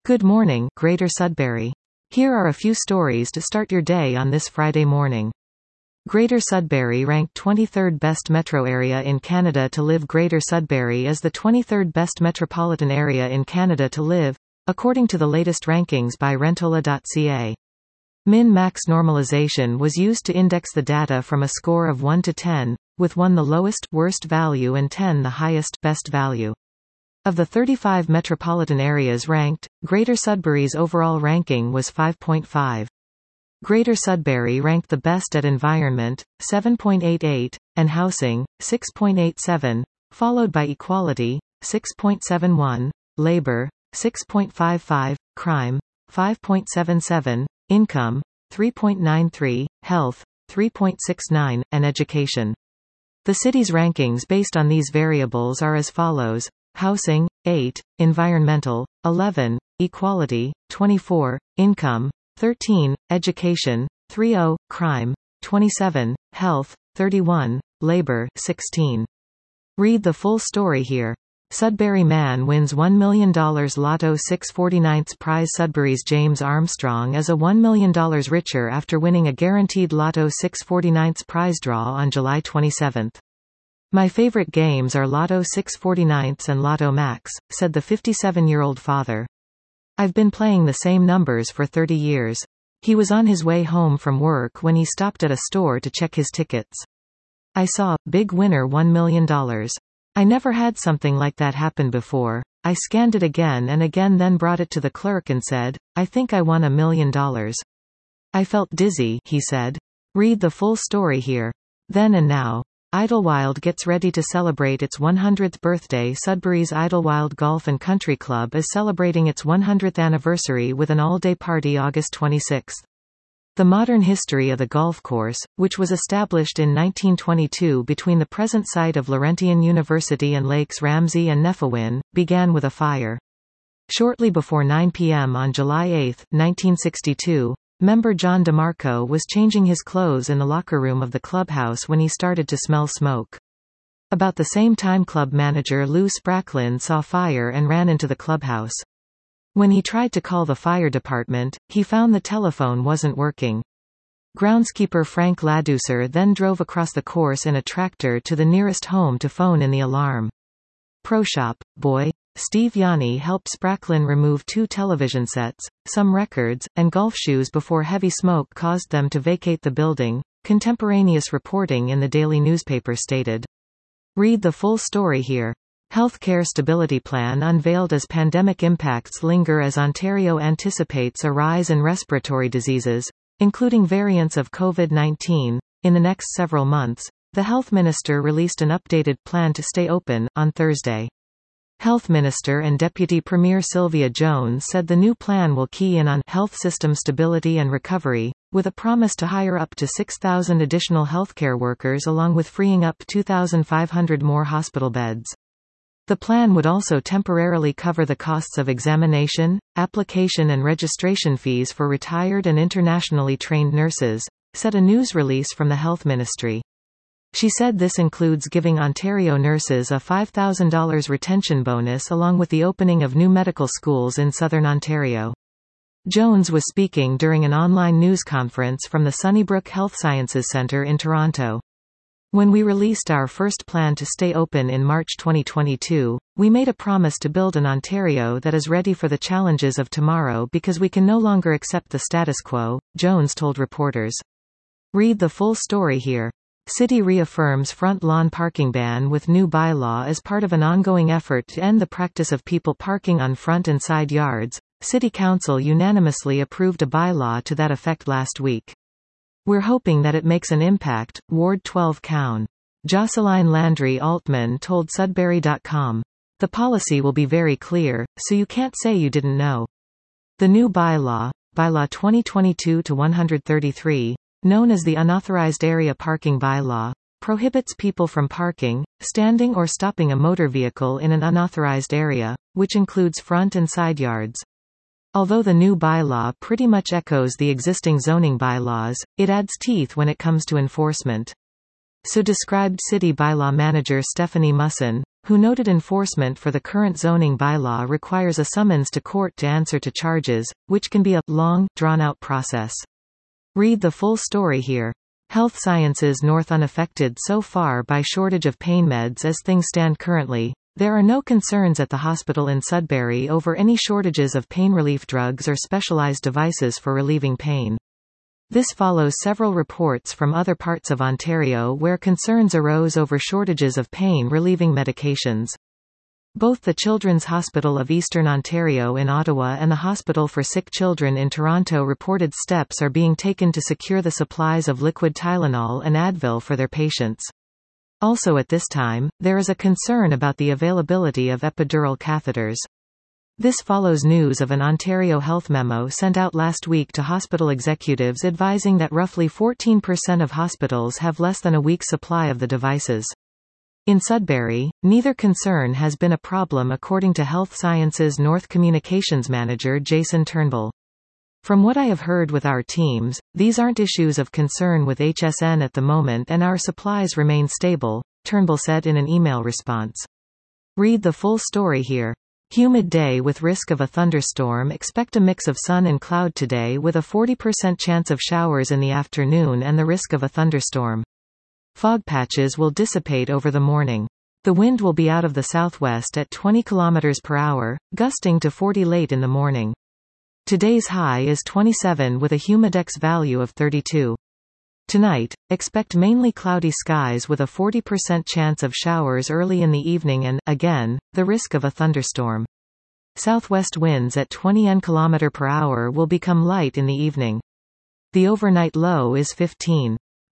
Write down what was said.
Good morning, Greater Sudbury. Here are a few stories to start your day on this Friday morning. Greater Sudbury ranked 23rd best metro area in Canada to live. Greater Sudbury is the 23rd best metropolitan area in Canada to live, according to the latest rankings by Rentola.ca. Min-max normalization was used to index the data from a score of 1 to 10, with 1 the lowest, worst value and 10 the highest, best value. Of the 35 metropolitan areas ranked, Greater Sudbury's overall ranking was 5.5. Greater Sudbury ranked the best at environment, 7.88, and housing, 6.87, followed by equality, 6.71, labor, 6.55, crime, 5.77, income, 3.93, health, 3.69, and education. The city's rankings based on these variables are as follows: housing, 8, environmental, 11, equality, 24, income, 13, education, 30, crime, 27, health, 31, labor, 16. Read the full story here. Sudbury man wins $1 million Lotto 649th prize. Sudbury's James Armstrong is $1 million richer after winning a guaranteed Lotto 649th prize draw on July 27. "My favorite games are Lotto 649ths and Lotto Max," said the 57-year-old father. "I've been playing the same numbers for 30 years. He was on his way home from work when he stopped at a store to check his tickets. "I saw, big winner $1 million. I never had something like that happen before. I scanned it again and again, then brought it to the clerk and said, 'I think I won $1 million. I felt dizzy,' he said. Read the full story here. Then and now. Idlewild gets ready to celebrate its 100th birthday. Sudbury's Idlewild Golf and Country Club is celebrating its 100th anniversary with an all-day party August 26. The modern history of the golf course, which was established in 1922 between the present site of Laurentian University and Lakes Ramsey and Nefawin, began with a fire. Shortly before 9 p.m. on July 8, 1962, member John DeMarco was changing his clothes in the locker room of the clubhouse when he started to smell smoke. About the same time, club manager Lou Spracklin saw fire and ran into the clubhouse. When he tried to call the fire department, he found the telephone wasn't working. Groundskeeper Frank Ladoucer then drove across the course in a tractor to the nearest home to phone in the alarm. Pro Shop boy Steve Yanni helped Spracklin remove 2 television sets, some records, and golf shoes before heavy smoke caused them to vacate the building, contemporaneous reporting in the daily newspaper stated. Read the full story here. Healthcare Stability Plan unveiled as pandemic impacts linger. As Ontario anticipates a rise in respiratory diseases, including variants of COVID-19, in the next several months, the Health Minister released an updated plan to stay open, on Thursday. Health Minister and Deputy Premier Sylvia Jones said the new plan will key in on health system stability and recovery, with a promise to hire up to 6,000 additional healthcare workers along with freeing up 2,500 more hospital beds. The plan would also temporarily cover the costs of examination, application and registration fees for retired and internationally trained nurses, said a news release from the Health Ministry. She said this includes giving Ontario nurses a $5,000 retention bonus along with the opening of new medical schools in southern Ontario. Jones was speaking during an online news conference from the Sunnybrook Health Sciences Centre in Toronto. "When we released our first plan to stay open in March 2022, we made a promise to build an Ontario that is ready for the challenges of tomorrow because we can no longer accept the status quo," Jones told reporters. Read the full story here. City reaffirms front lawn parking ban with new bylaw as part of an ongoing effort to end the practice of people parking on front and side yards. City Council unanimously approved a bylaw to that effect last week. "We're hoping that it makes an impact," Ward 12 Coun. Jocelyn Landry Altman told Sudbury.com. "The policy will be very clear, so you can't say you didn't know." The new bylaw, Bylaw 2022-133, known as the Unauthorized Area Parking Bylaw, prohibits people from parking, standing or stopping a motor vehicle in an unauthorized area, which includes front and side yards. Although the new bylaw pretty much echoes the existing zoning bylaws, it adds teeth when it comes to enforcement. So described City Bylaw Manager Stephanie Musson, who noted enforcement for the current zoning bylaw requires a summons to court to answer to charges, which can be a long, drawn-out process. Read the full story here. Health Sciences North unaffected so far by shortage of pain meds as things stand currently. There are no concerns at the hospital in Sudbury over any shortages of pain relief drugs or specialized devices for relieving pain. This follows several reports from other parts of Ontario where concerns arose over shortages of pain-relieving medications. Both the Children's Hospital of Eastern Ontario in Ottawa and the Hospital for Sick Children in Toronto reported steps are being taken to secure the supplies of liquid Tylenol and Advil for their patients. Also at this time, there is a concern about the availability of epidural catheters. This follows news of an Ontario Health memo sent out last week to hospital executives advising that roughly 14% of hospitals have less than a week's supply of the devices. In Sudbury, neither concern has been a problem according to Health Sciences North Communications Manager Jason Turnbull. From what I have heard with our teams, these aren't issues of concern with HSN at the moment and our supplies remain stable, Turnbull said in an email response. Read the full story here. Humid day with risk of a thunderstorm. Expect a mix of sun and cloud today with a 40% chance of showers in the afternoon and the risk of a thunderstorm. Fog patches will dissipate over the morning. The wind will be out of the southwest at 20 km per hour, gusting to 40 late in the morning. Today's high is 27 with a humidex value of 32. Tonight, expect mainly cloudy skies with a 40% chance of showers early in the evening and, again, the risk of a thunderstorm. Southwest winds at 20 km per hour will become light in the evening. The overnight low is 15.